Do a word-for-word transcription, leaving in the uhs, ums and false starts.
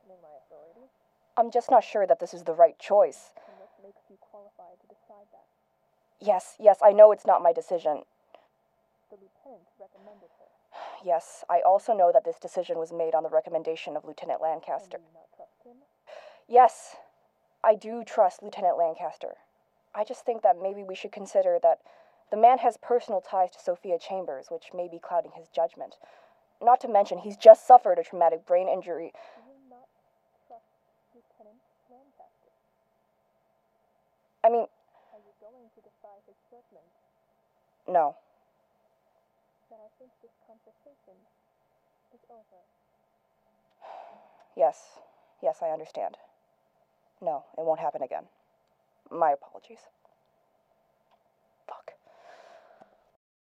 questioning my authority? I'm just not sure that this is the right choice. And what makes you qualified to decide that? Yes, yes, I know it's not my decision. The lieutenant recommended her. Yes, I also know that this decision was made on the recommendation of Lieutenant Lancaster. And do you not trust him? Yes, I do trust Lieutenant Lancaster. I just think that maybe we should consider that the man has personal ties to Sophia Chambers, which may be clouding his judgment. Not to mention, he's just suffered a traumatic brain injury. Do you not trust Lieutenant Lancaster? I mean, Are you going to defy his judgment? no. Then I think this conversation is over. Yes, yes, I understand. No, it won't happen again. My apologies.